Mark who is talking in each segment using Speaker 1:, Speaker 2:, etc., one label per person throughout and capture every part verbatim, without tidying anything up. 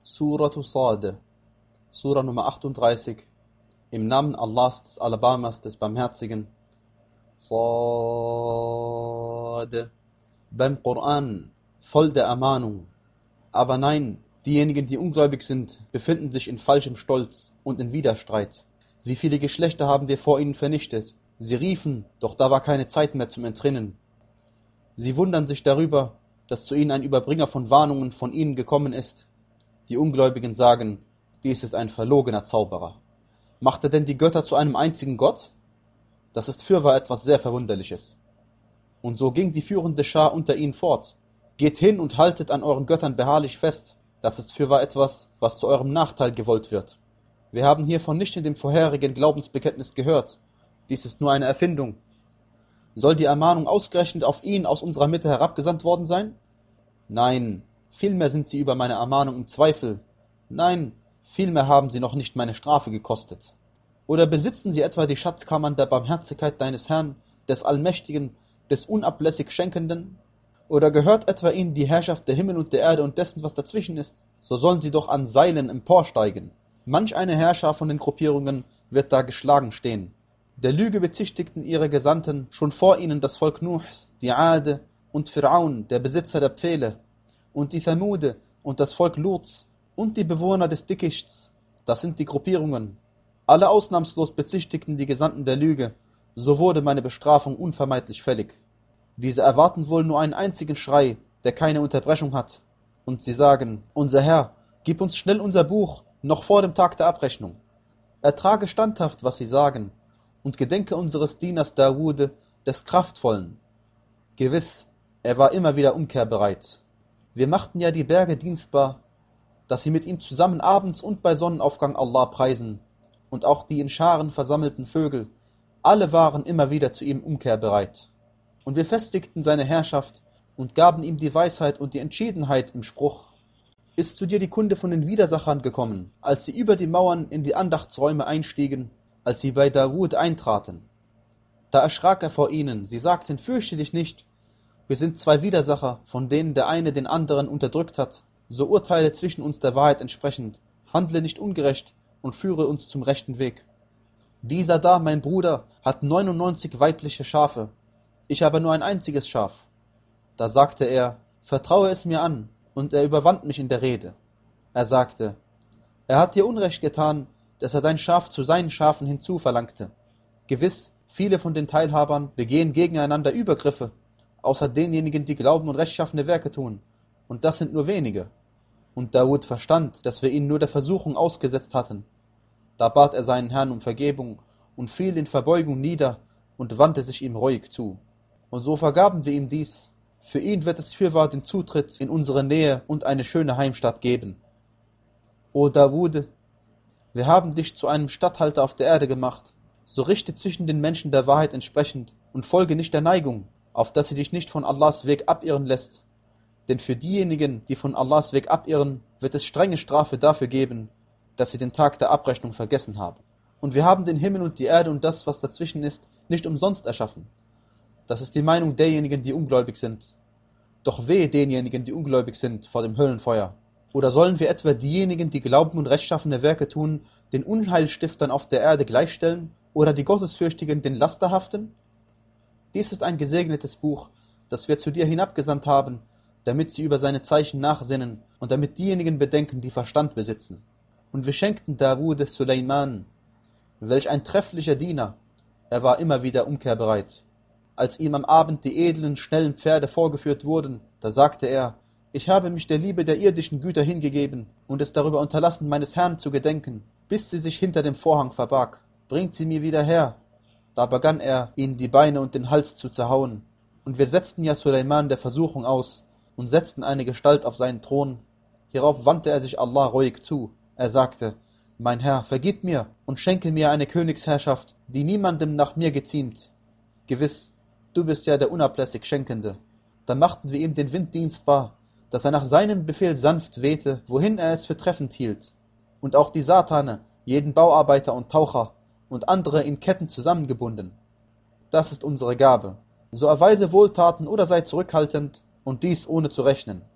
Speaker 1: Suratu Sade, Sura Nummer achtunddreißig, im Namen Allahs, des Alabamas, des Barmherzigen. Sade, beim Koran, voll der Ermahnung. Aber nein, diejenigen, die ungläubig sind, befinden sich in falschem Stolz und in Widerstreit. Wie viele Geschlechter haben wir vor ihnen vernichtet? Sie riefen, doch da war keine Zeit mehr zum Entrinnen. Sie wundern sich darüber, dass zu ihnen ein Überbringer von Warnungen von ihnen gekommen ist. Die Ungläubigen sagen, dies ist ein verlogener Zauberer. Macht er denn die Götter zu einem einzigen Gott? Das ist fürwahr etwas sehr Verwunderliches. Und so ging die führende Schar unter ihnen fort. Geht hin und haltet an euren Göttern beharrlich fest. Das ist fürwahr etwas, was zu eurem Nachteil gewollt wird. Wir haben hiervon nicht in dem vorherigen Glaubensbekenntnis gehört. Dies ist nur eine Erfindung. Soll die Ermahnung ausgerechnet auf ihn aus unserer Mitte herabgesandt worden sein? Nein, vielmehr sind sie über meine Ermahnung im Zweifel. Nein, vielmehr haben sie noch nicht meine Strafe gekostet. Oder besitzen sie etwa die Schatzkammern der Barmherzigkeit deines Herrn, des Allmächtigen, des unablässig Schenkenden? Oder gehört etwa ihnen die Herrschaft der Himmel und der Erde und dessen, was dazwischen ist? So sollen sie doch an Seilen emporsteigen. Manch eine Herrscher von den Gruppierungen wird da geschlagen stehen. Der Lüge bezichtigten ihre Gesandten schon vor ihnen das Volk Nuhs, die Ade und Fir'aun, der Besitzer der Pfähle, und die Thamude und das Volk Luts und die Bewohner des Dickichts. Das sind die Gruppierungen. Alle ausnahmslos bezichtigten die Gesandten der Lüge, so wurde meine Bestrafung unvermeidlich fällig. Diese erwarten wohl nur einen einzigen Schrei, der keine Unterbrechung hat. Und sie sagen, unser Herr, gib uns schnell unser Buch, noch vor dem Tag der Abrechnung. Ertrage standhaft, was sie sagen, und gedenke unseres Dieners Dawude, des Kraftvollen. Gewiss, er war immer wieder umkehrbereit. Wir machten ja die Berge dienstbar, dass sie mit ihm zusammen abends und bei Sonnenaufgang Allah preisen, und auch die in Scharen versammelten Vögel, alle waren immer wieder zu ihm umkehrbereit. Und wir festigten seine Herrschaft und gaben ihm die Weisheit und die Entschiedenheit im Spruch. Ist zu dir die Kunde von den Widersachern gekommen, als sie über die Mauern in die Andachtsräume einstiegen, als sie bei Dawud eintraten? Da erschrak er vor ihnen, sie sagten, fürchte dich nicht, wir sind zwei Widersacher, von denen der eine den anderen unterdrückt hat, so urteile zwischen uns der Wahrheit entsprechend, handle nicht ungerecht und führe uns zum rechten Weg. Dieser da, mein Bruder, hat neunundneunzig weibliche Schafe, ich aber nur ein einziges Schaf. Da sagte er, vertraue es mir an, und er überwand mich in der Rede. Er sagte, er hat dir Unrecht getan, dass er dein Schaf zu seinen Schafen hinzuverlangte. Gewiss, viele von den Teilhabern begehen gegeneinander Übergriffe, außer denjenigen, die glauben und rechtschaffene Werke tun, und das sind nur wenige. Und Dawud verstand, dass wir ihn nur der Versuchung ausgesetzt hatten. Da bat er seinen Herrn um Vergebung und fiel in Verbeugung nieder und wandte sich ihm reuig zu. Und so vergaben wir ihm dies. Für ihn wird es fürwahr den Zutritt in unsere Nähe und eine schöne Heimstatt geben. O Dawud, wir haben dich zu einem Statthalter auf der Erde gemacht. So richte zwischen den Menschen der Wahrheit entsprechend und folge nicht der Neigung, auf dass sie dich nicht von Allahs Weg abirren lässt. Denn für diejenigen, die von Allahs Weg abirren, wird es strenge Strafe dafür geben, dass sie den Tag der Abrechnung vergessen haben. Und wir haben den Himmel und die Erde und das, was dazwischen ist, nicht umsonst erschaffen. Das ist die Meinung derjenigen, die ungläubig sind. Doch wehe denjenigen, die ungläubig sind, vor dem Höllenfeuer. Oder sollen wir etwa diejenigen, die glauben und rechtschaffene Werke tun, den Unheilstiftern auf der Erde gleichstellen oder die Gottesfürchtigen den Lasterhaften? Dies ist ein gesegnetes Buch, das wir zu dir hinabgesandt haben, damit sie über seine Zeichen nachsinnen und damit diejenigen bedenken, die Verstand besitzen. Und wir schenkten Dawud Suleiman, welch ein trefflicher Diener, er war immer wieder umkehrbereit. Als ihm am Abend die edlen, schnellen Pferde vorgeführt wurden, da sagte er, ich habe mich der Liebe der irdischen Güter hingegeben und es darüber unterlassen, meines Herrn zu gedenken, bis sie sich hinter dem Vorhang verbarg. Bringt sie mir wieder her. Da begann er, ihnen die Beine und den Hals zu zerhauen. Und wir setzten ja Suleiman der Versuchung aus und setzten eine Gestalt auf seinen Thron. Hierauf wandte er sich Allah ruhig zu. Er sagte, mein Herr, vergib mir und schenke mir eine Königsherrschaft, die niemandem nach mir geziemt. Gewiss, du bist ja der unablässig Schenkende. Da machten wir ihm den Wind dienstbar, dass er nach seinem Befehl sanft wehte, wohin er es für treffend hielt. Und auch die Satane, jeden Bauarbeiter und Taucher und andere in Ketten zusammengebunden. Das ist unsere Gabe. So erweise Wohltaten oder sei zurückhaltend und dies ohne zu rechnen.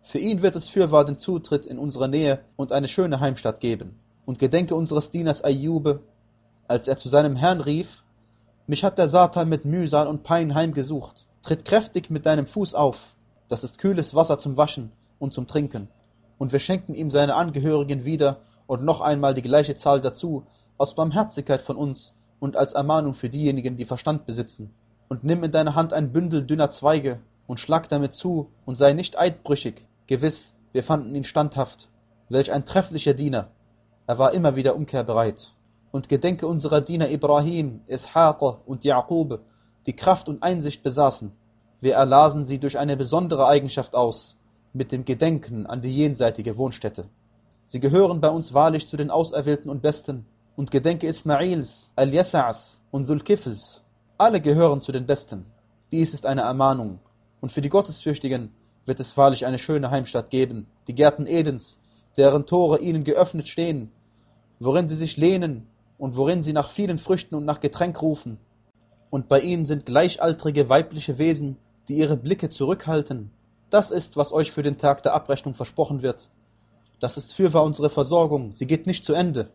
Speaker 1: Für ihn wird es fürwahr den Zutritt in unsere Nähe und eine schöne Heimstatt geben. Und gedenke unseres Dieners Ayyub, als er zu seinem Herrn rief: Mich hat der Satan mit Mühsal und Pein heimgesucht. Tritt kräftig mit deinem Fuß auf, das ist kühles Wasser zum Waschen und zum Trinken. Und wir schenken ihm seine Angehörigen wieder und noch einmal die gleiche Zahl dazu, aus Barmherzigkeit von uns und als Ermahnung für diejenigen, die Verstand besitzen. Und nimm in deine Hand ein Bündel dünner Zweige und schlag damit zu und sei nicht eidbrüchig. Gewiss, wir fanden ihn standhaft. Welch ein trefflicher Diener. Er war immer wieder umkehrbereit. Und gedenke unserer Diener Ibrahim, Ishaq und Jaqub, die Kraft und Einsicht besaßen. Wir erlasen sie durch eine besondere Eigenschaft aus, mit dem Gedenken an die jenseitige Wohnstätte. Sie gehören bei uns wahrlich zu den Auserwählten und Besten. Und gedenke Ismails, Al-Yasa'as und Dhul-Kifls. Alle gehören zu den Besten. Dies ist eine Ermahnung. Und für die Gottesfürchtigen wird es wahrlich eine schöne Heimstatt geben, die Gärten Edens, deren Tore ihnen geöffnet stehen, worin sie sich lehnen und worin sie nach vielen Früchten und nach Getränk rufen. Und bei ihnen sind gleichaltrige weibliche Wesen, die ihre Blicke zurückhalten. Das ist, was euch für den Tag der Abrechnung versprochen wird. Das ist fürwahr unsere Versorgung, sie geht nicht zu Ende.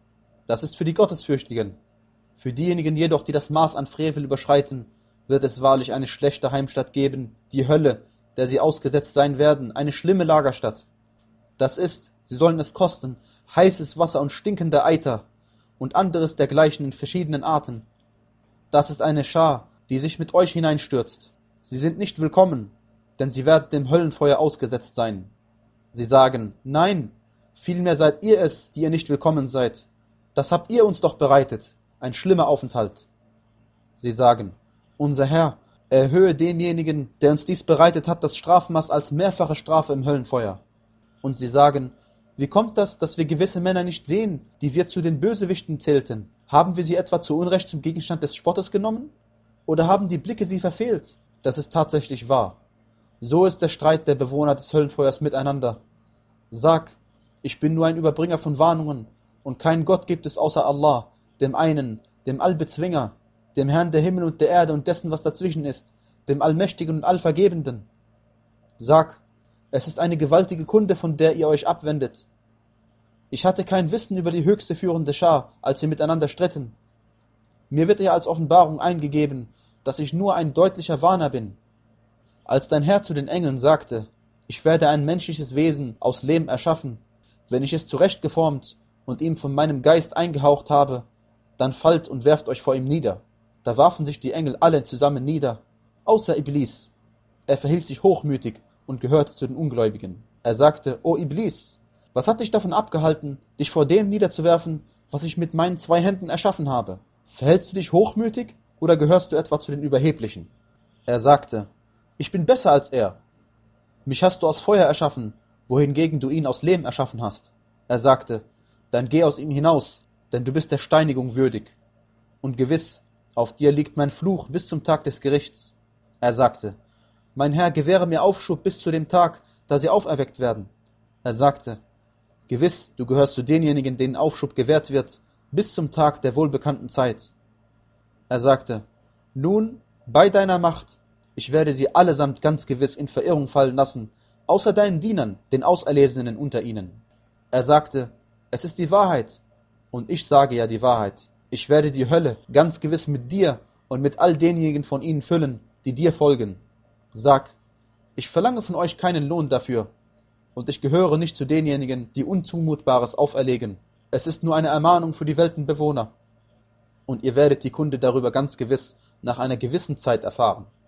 Speaker 1: Das ist für die Gottesfürchtigen. Für diejenigen jedoch, die das Maß an Frevel überschreiten, wird es wahrlich eine schlechte Heimstatt geben, die Hölle, der sie ausgesetzt sein werden, eine schlimme Lagerstatt. Das ist, sie sollen es kosten, heißes Wasser und stinkender Eiter und anderes dergleichen in verschiedenen Arten. Das ist eine Schar, die sich mit euch hineinstürzt. Sie sind nicht willkommen, denn sie werden dem Höllenfeuer ausgesetzt sein. Sie sagen: Nein, vielmehr seid ihr es, die ihr nicht willkommen seid. Das habt ihr uns doch bereitet, ein schlimmer Aufenthalt. Sie sagen: Unser Herr, erhöhe demjenigen, der uns dies bereitet hat, das Strafmaß als mehrfache Strafe im Höllenfeuer. Und sie sagen: Wie kommt das, dass wir gewisse Männer nicht sehen, die wir zu den Bösewichten zählten? Haben wir sie etwa zu Unrecht zum Gegenstand des Spottes genommen? Oder haben die Blicke sie verfehlt? Das ist tatsächlich wahr. So ist der Streit der Bewohner des Höllenfeuers miteinander. Sag: Ich bin nur ein Überbringer von Warnungen, und kein Gott gibt es außer Allah, dem einen, dem Allbezwinger, dem Herrn der Himmel und der Erde und dessen, was dazwischen ist, dem Allmächtigen und Allvergebenden. Sag: Es ist eine gewaltige Kunde, von der ihr euch abwendet. Ich hatte kein Wissen über die höchste führende Schar, als sie miteinander stritten. Mir wird ja als Offenbarung eingegeben, dass ich nur ein deutlicher Warner bin. Als dein Herr zu den Engeln sagte: Ich werde ein menschliches Wesen aus Lehm erschaffen, wenn ich es zurechtgeformt und ihm von meinem Geist eingehaucht habe, dann fallt und werft euch vor ihm nieder. Da warfen sich die Engel alle zusammen nieder, außer Iblis. Er verhielt sich hochmütig und gehörte zu den Ungläubigen. Er sagte: O Iblis, was hat dich davon abgehalten, dich vor dem niederzuwerfen, was ich mit meinen zwei Händen erschaffen habe? Verhältst du dich hochmütig oder gehörst du etwa zu den Überheblichen? Er sagte: Ich bin besser als er. Mich hast du aus Feuer erschaffen, wohingegen du ihn aus Lehm erschaffen hast. Er sagte: Dann geh aus ihm hinaus, denn du bist der Steinigung würdig. Und gewiss, auf dir liegt mein Fluch bis zum Tag des Gerichts. Er sagte: Mein Herr, gewähre mir Aufschub bis zu dem Tag, da sie auferweckt werden. Er sagte: Gewiss, du gehörst zu denjenigen, denen Aufschub gewährt wird, bis zum Tag der wohlbekannten Zeit. Er sagte: Nun, bei deiner Macht, ich werde sie allesamt ganz gewiss in Verirrung fallen lassen, außer deinen Dienern, den Auserlesenen unter ihnen. Er sagte: Es ist die Wahrheit, und ich sage ja die Wahrheit. Ich werde die Hölle ganz gewiss mit dir und mit all denjenigen von ihnen füllen, die dir folgen. Sag: Ich verlange von euch keinen Lohn dafür, und ich gehöre nicht zu denjenigen, die Unzumutbares auferlegen. Es ist nur eine Ermahnung für die Weltenbewohner. Und ihr werdet die Kunde darüber ganz gewiss nach einer gewissen Zeit erfahren.